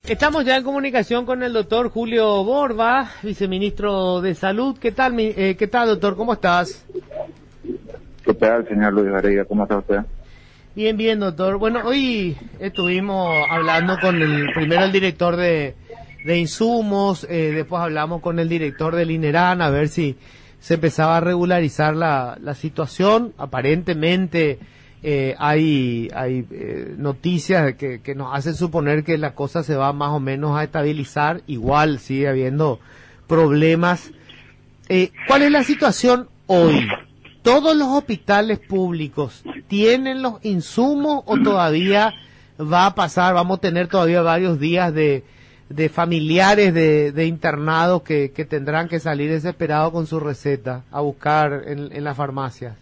Estamos ya en comunicación con el doctor Julio Borba, viceministro de Salud. ¿Qué tal, qué tal, doctor? ¿Cómo estás? ¿Qué tal, señor Luis Varela? ¿Cómo está usted? Bien, bien, doctor. Bueno, hoy estuvimos hablando con primero el director de insumos, después hablamos con el director del INERAN a ver si se empezaba a regularizar la situación. Aparentemente hay noticias que nos hacen suponer que la cosa se va más o menos a estabilizar. Igual sigue habiendo problemas. ¿Cuál es la situación hoy? ¿Todos los hospitales públicos tienen los insumos o todavía va a pasar, vamos a tener todavía varios días de familiares de internados que tendrán que salir desesperados con su receta a buscar en las farmacias?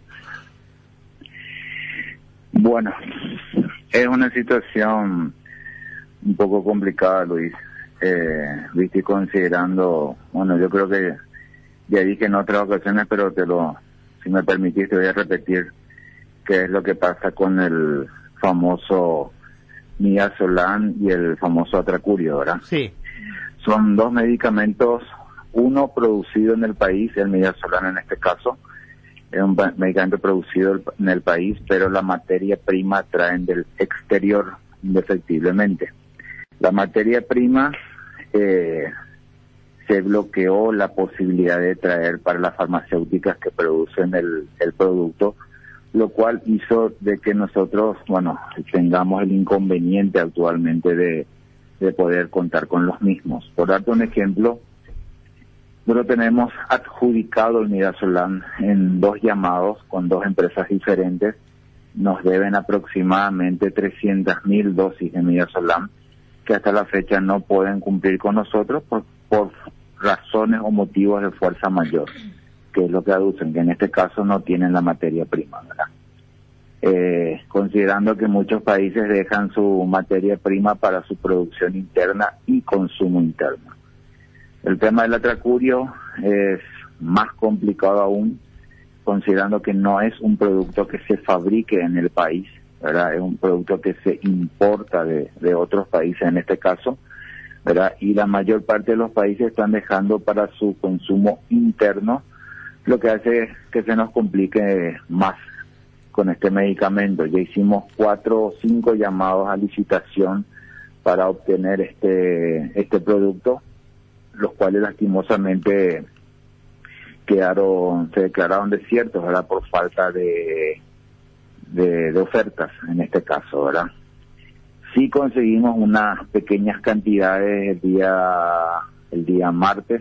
Bueno, es una situación un poco complicada, Luis. Viste, considerando, bueno, yo creo que ya dije en otras ocasiones, pero si me permitís, te voy a repetir qué es lo que pasa con el famoso Midazolam y el famoso Atracurio, ¿verdad? Sí. Son dos medicamentos, uno producido en el país, el Midazolam en este caso, es un medicamento producido en el país, pero la materia prima traen del exterior indefectiblemente. La materia prima se bloqueó la posibilidad de traer para las farmacéuticas que producen el producto, lo cual hizo de que nosotros, bueno, tengamos el inconveniente actualmente de poder contar con los mismos. Por darte un ejemplo, nosotros tenemos adjudicado el Midazolam en 2 llamados con 2 empresas diferentes. Nos deben aproximadamente 300.000 dosis de Midazolam que hasta la fecha no pueden cumplir con nosotros por razones o motivos de fuerza mayor, que es lo que aducen, que en este caso no tienen la materia prima, ¿verdad? Considerando que muchos países dejan su materia prima para su producción interna y consumo interno. El tema del Atracurio es más complicado aún, considerando que no es un producto que se fabrique en el país, ¿verdad? Es un producto que se importa de otros países en este caso, ¿verdad? Y la mayor parte de los países están dejando para su consumo interno, lo que hace que se nos complique más con este medicamento. Ya hicimos 4 o 5 llamados a licitación para obtener este producto, los cuales lastimosamente se declararon desiertos, ¿verdad? Por falta de ofertas en este caso, ¿verdad? Sí conseguimos unas pequeñas cantidades el día martes,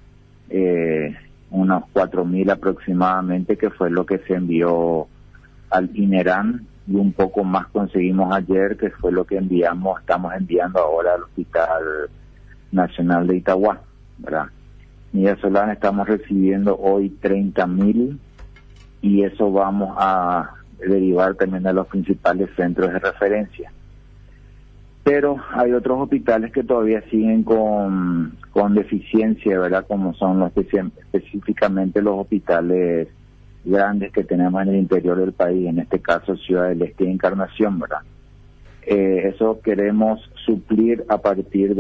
unos 4.000 aproximadamente, que fue lo que se envió al INERAN, y un poco más conseguimos ayer, que fue lo que estamos enviando ahora al Hospital Nacional de Itagua, ¿verdad? Midazolam estamos recibiendo hoy 30.000, y eso vamos a derivar también a los principales centros de referencia. Pero hay otros hospitales que todavía siguen con deficiencia, ¿verdad? Como son específicamente los hospitales grandes que tenemos en el interior del país, en este caso Ciudad del Este y Encarnación, ¿verdad? Eso queremos suplir a partir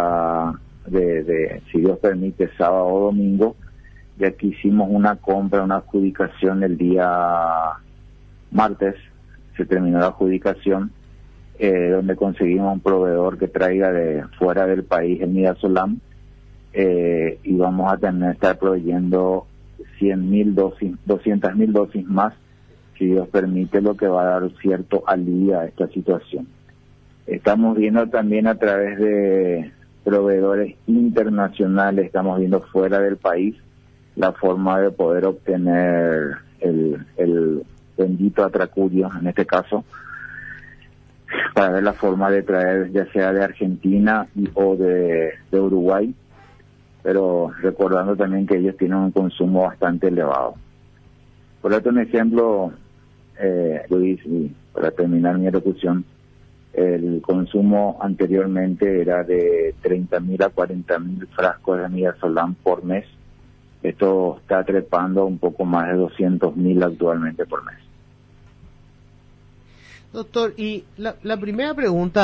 de si Dios permite, sábado o domingo. Ya que hicimos una adjudicación el día martes, se terminó la adjudicación, donde conseguimos un proveedor que traiga de fuera del país el Midazolam, y vamos a estar proveyendo 100.000 dosis, 200.000 dosis más, si Dios permite, lo que va a dar cierto alivio a esta situación. Estamos viendo también a través de proveedores internacionales, estamos viendo fuera del país la forma de poder obtener el bendito Atracurio, en este caso, para ver la forma de traer, ya sea de Argentina o de Uruguay, pero recordando también que ellos tienen un consumo bastante elevado. Por otro ejemplo, Luis, y para terminar mi elocución, el consumo anteriormente era de 30.000 a 40.000 frascos de Midazolam por mes. Esto está trepando un poco más de 200.000 actualmente por mes. Doctor, y la primera pregunta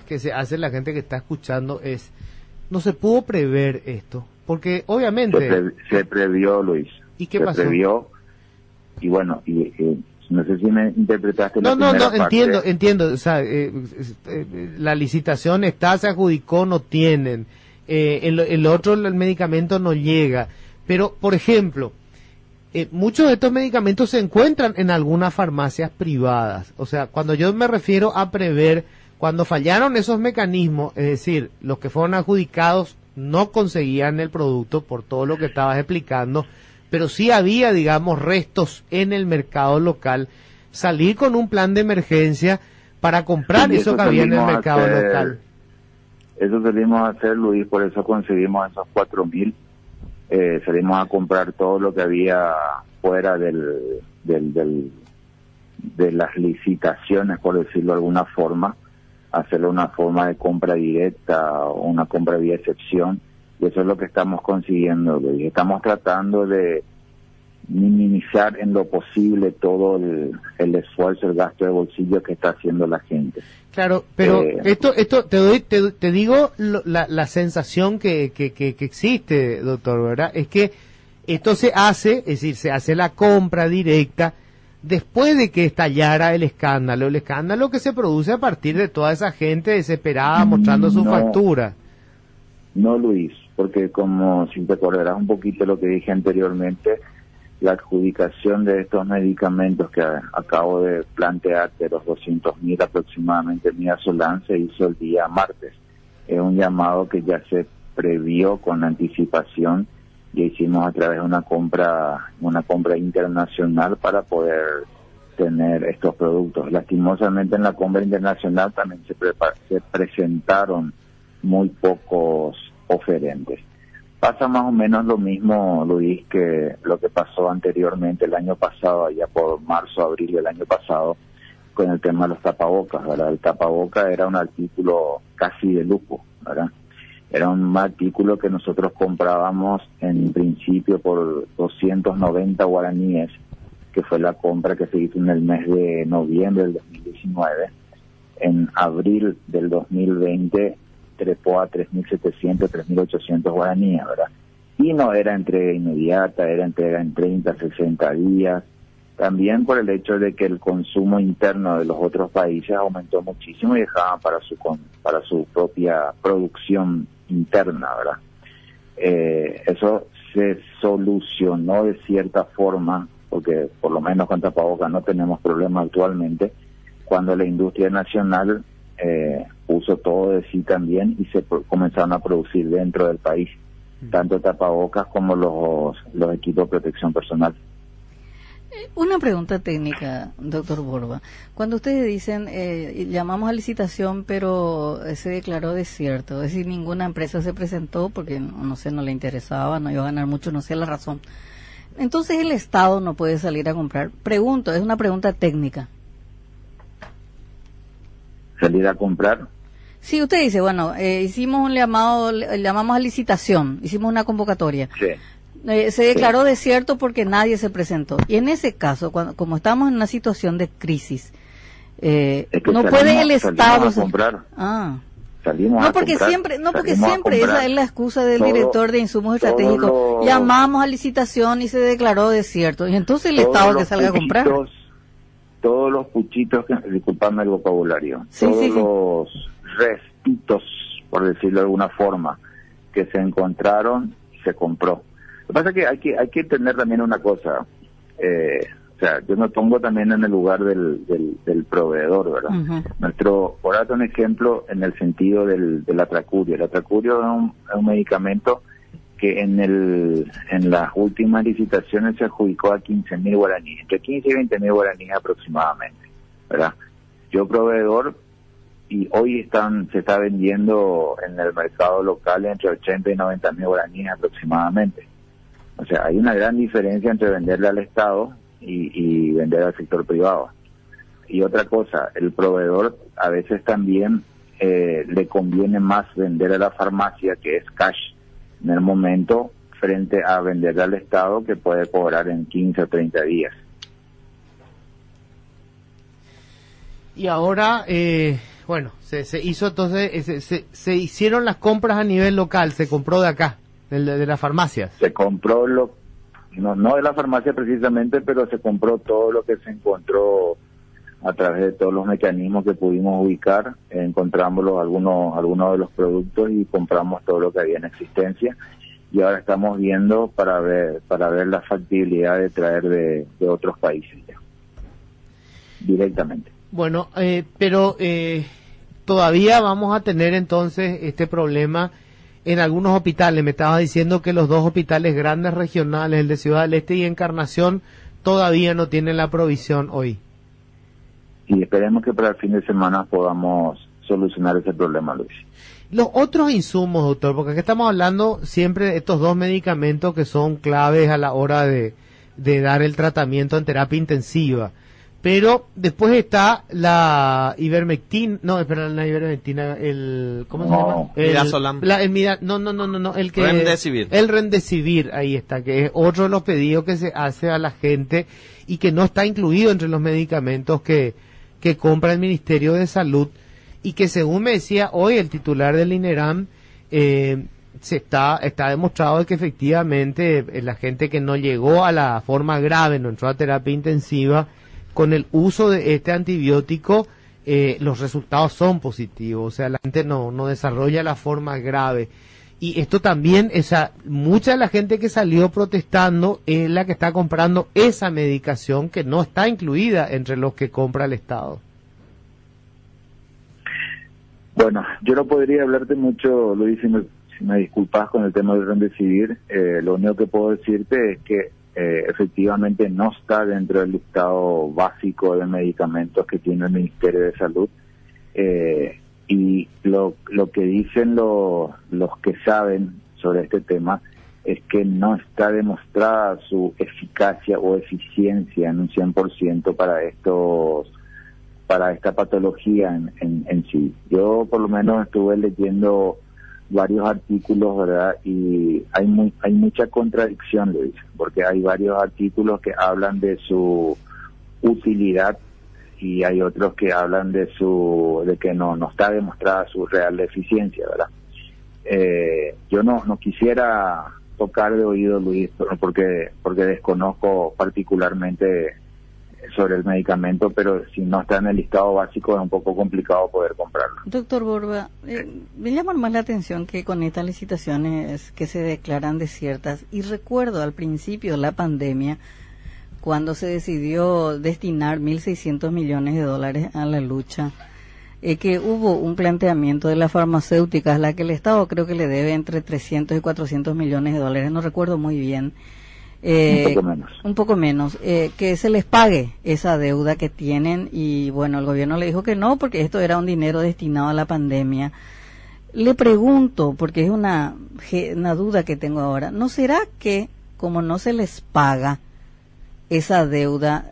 que se hace la gente que está escuchando es, no se pudo prever esto, porque obviamente... Se previó, Luis. ¿Y qué pasó? Se previó, y bueno, no sé si me interpretaste la No, primera parte. entiendo, o sea, la licitación está, se adjudicó, no tienen, el otro, el medicamento no llega, pero, por ejemplo, muchos de estos medicamentos se encuentran en algunas farmacias privadas, o sea, cuando yo me refiero a prever, cuando fallaron esos mecanismos, es decir, los que fueron adjudicados no conseguían el producto por todo lo que estabas explicando, pero sí había, digamos, restos en el mercado local, salir con un plan de emergencia para comprar eso que había en el mercado local. Eso salimos a hacer, Luis, por eso conseguimos esos 4.000. Salimos a comprar todo lo que había fuera de las licitaciones, por decirlo de alguna forma, hacerlo una forma de compra directa o una compra vía excepción, y eso es lo que estamos consiguiendo, Luis. Estamos tratando de minimizar en lo posible todo el esfuerzo, el gasto de bolsillo que está haciendo la gente. Claro, pero esto te digo la sensación que existe, doctor, ¿verdad? Es que esto se hace, es decir, se hace la compra directa después de que estallara el escándalo que se produce a partir de toda esa gente desesperada mostrando su factura. No, Luis, porque como si te acordarás un poquito lo que dije anteriormente, la adjudicación de estos medicamentos que acabo de plantear, de los 200.000 aproximadamente Midazolam, se hizo el día martes. Es un llamado que ya se previó con anticipación y hicimos a través de una compra internacional para poder tener estos productos. Lastimosamente en la compra internacional también se presentaron muy pocos oferentes. Pasa más o menos lo mismo, Luis, que lo que pasó anteriormente el año pasado, allá por marzo, abril del año pasado, con el tema de los tapabocas, ¿verdad? El tapaboca era un artículo casi de lujo, ¿verdad? Era un artículo que nosotros comprábamos en principio por 290 guaraníes, que fue la compra que se hizo en el mes de noviembre del 2019. En abril del 2020 trepó a 3.700, 3.800 guaraníes, ¿verdad? Y no era entrega inmediata, era entrega en 30, 60 días. También por el hecho de que el consumo interno de los otros países aumentó muchísimo y dejaban para su propia producción interna, ¿verdad? Eso se solucionó de cierta forma, porque por lo menos con tapabocas no tenemos problema actualmente, cuando la industria nacional puso todo de sí también y se comenzaron a producir dentro del país, tanto tapabocas como los equipos de protección personal. Una pregunta técnica, doctor Borba. Cuando ustedes dicen, llamamos a licitación, pero se declaró desierto, es decir, ninguna empresa se presentó porque, no sé, no le interesaba, no iba a ganar mucho, no sé la razón. Entonces el Estado no puede salir a comprar. Pregunto, es una pregunta técnica. ¿Salir a comprar? Sí, usted dice, bueno, hicimos un llamamos a licitación, hicimos una convocatoria. Sí. Se declaró desierto porque nadie se presentó. Y en ese caso, como estamos en una situación de crisis, no puede el Estado a comprar. Salimos no a porque comprar, siempre, no porque siempre esa es la excusa del director de insumos estratégicos. Llamamos a licitación y se declaró desierto. Y entonces el Estado que salga a comprar. Todos los puchitos, disculpame el vocabulario, sí, los restitos, por decirlo de alguna forma, que se encontraron, se compró. Lo que pasa es que hay que entender también una cosa, o sea, yo me pongo también en el lugar del proveedor, ¿verdad? Uh-huh. Por darte un ejemplo, en el sentido del atracurio. El atracurio es un medicamento que en las últimas licitaciones se adjudicó a 15.000 guaraníes, entre 15 y 20.000 guaraníes aproximadamente, ¿verdad? Yo proveedor, y hoy se está vendiendo en el mercado local entre 80 y 90.000 guaraníes aproximadamente. O sea, hay una gran diferencia entre venderle al Estado y vender al sector privado. Y otra cosa, el proveedor a veces también le conviene más vender a la farmacia, que es cash, en el momento, frente a venderle al Estado, que puede cobrar en 15 o 30 días. Y ahora, bueno, se hizo entonces, se hicieron las compras a nivel local, se compró de acá, de las farmacias. Se compró no de la farmacia precisamente, pero se compró todo lo que se encontró a través de todos los mecanismos que pudimos ubicar. Encontramos algunos de los productos y compramos todo lo que había en existencia. Y ahora estamos viendo para ver la factibilidad de traer de otros países ya, directamente. Bueno, pero todavía vamos a tener entonces este problema en algunos hospitales. Me estabas diciendo que los 2 hospitales grandes regionales, el de Ciudad del Este y Encarnación, todavía no tienen la provisión hoy. Y esperemos que para el fin de semana podamos solucionar ese problema, Luis. Los otros insumos, doctor, porque aquí estamos hablando siempre de estos 2 medicamentos que son claves a la hora de dar el tratamiento en terapia intensiva. Pero después está la ivermectina, no, espera, la ivermectina, ¿cómo se llama? Midazolam. El que Remdesivir. El Remdesivir, ahí está, que es otro de los pedidos que se hace a la gente y que no está incluido entre los medicamentos que compra el Ministerio de Salud, y que según me decía hoy el titular del INERAM, está demostrado que efectivamente la gente que no llegó a la forma grave, no entró a terapia intensiva, con el uso de este antibiótico, los resultados son positivos, o sea, la gente no desarrolla la forma grave. Y esto también, mucha de la gente que salió protestando es la que está comprando esa medicación que no está incluida entre los que compra el Estado. Bueno, yo no podría hablarte mucho, Luis, si me disculpas con el tema del Remdesivir. Lo único que puedo decirte es que efectivamente no está dentro del listado básico de medicamentos que tiene el Ministerio de Salud. Y lo que dicen los que saben sobre este tema es que no está demostrada su eficacia o eficiencia en un 100% para esta patología en sí. Yo por lo menos estuve leyendo varios artículos, ¿verdad? Y hay mucha contradicción, Luis, porque hay varios artículos que hablan de su utilidad y hay otros que hablan de que no está demostrada su real eficiencia, ¿verdad? Yo no quisiera tocar de oído, Luis, porque desconozco particularmente sobre el medicamento, pero si no está en el listado básico es un poco complicado poder comprarlo. Doctor Borba, me llama más la atención que con estas licitaciones que se declaran desiertas, y recuerdo al principio de la pandemia, cuando se decidió destinar 1.600 millones de dólares a la lucha, que hubo un planteamiento de las farmacéuticas, a la que el Estado creo que le debe entre 300 y 400 millones de dólares, no recuerdo muy bien. Un poco menos, que se les pague esa deuda que tienen, y bueno, el gobierno le dijo que no, porque esto era un dinero destinado a la pandemia. Le pregunto, porque es una duda que tengo ahora, ¿no será que como no se les paga esa deuda,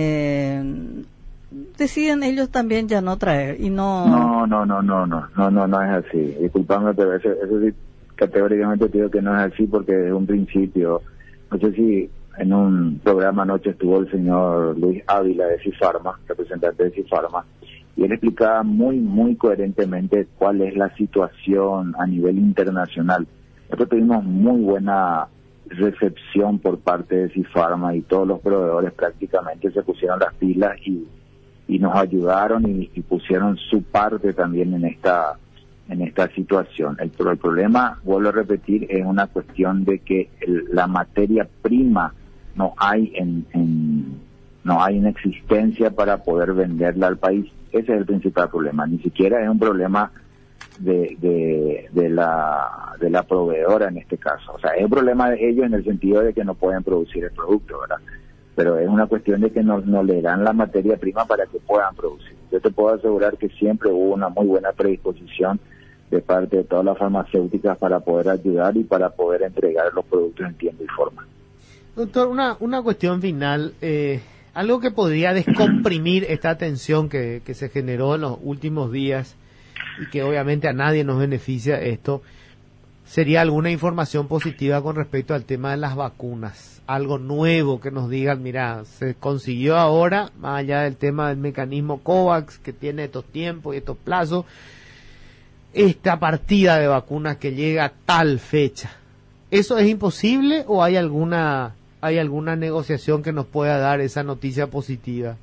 deciden ellos también ya no traer y no es así? Disculpame, pero eso sí, categóricamente te digo que no es así, porque desde un principio, no sé si en un programa anoche estuvo el señor Luis Ávila de Cifarma, representante de Cifarma, y él explicaba muy coherentemente cuál es la situación a nivel internacional. Nosotros tuvimos muy buena recepción por parte de Cifarma, y todos los proveedores prácticamente se pusieron las pilas y nos ayudaron y pusieron su parte también en esta situación. El problema, vuelvo a repetir, es una cuestión de que la materia prima no hay en existencia para poder venderla al país. Ese es el principal problema. Ni siquiera es un problema de la proveedora en este caso. O sea, es un problema de ellos en el sentido de que no pueden producir el producto, ¿verdad? Pero es una cuestión de que no le dan la materia prima para que puedan producir. Yo te puedo asegurar que siempre hubo una muy buena predisposición de parte de todas las farmacéuticas para poder ayudar y para poder entregar los productos en tiempo y forma. Doctor, una cuestión final, algo que podría descomprimir esta tensión que se generó en los últimos días y que obviamente a nadie nos beneficia esto, sería alguna información positiva con respecto al tema de las vacunas. Algo nuevo que nos digan, mira, se consiguió ahora, más allá del tema del mecanismo COVAX, que tiene estos tiempos y estos plazos, esta partida de vacunas que llega a tal fecha. ¿Eso es imposible o hay alguna negociación que nos pueda dar esa noticia positiva?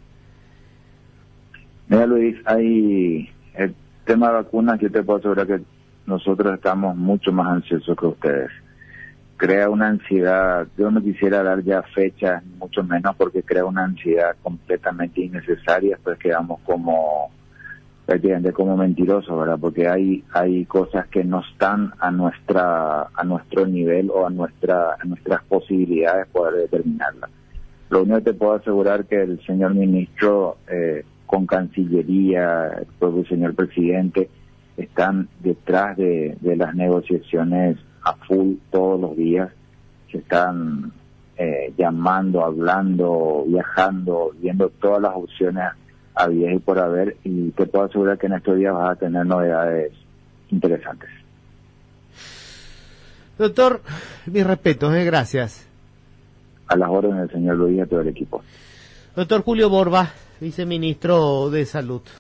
Mira, Luis, hay el tema de vacunas, yo te puedo asegurar que nosotros estamos mucho más ansiosos que ustedes. Crea una ansiedad, yo no quisiera dar ya fechas, mucho menos, porque crea una ansiedad completamente innecesaria, pues quedamos prácticamente como mentirosos, ¿verdad? Porque hay cosas que no están a nuestro nivel o a nuestras posibilidades poder determinarlas. Lo único que te puedo asegurar que el señor ministro, con Cancillería, el propio señor presidente, están detrás de las negociaciones a full todos los días. Se están llamando, hablando, viajando, viendo todas las opciones habidas y por haber, y te puedo asegurar que en estos días vas a tener novedades interesantes. Doctor, mis respetos, gracias. A las órdenes del señor Luis y a todo el equipo. Doctor Julio Borba, viceministro de Salud.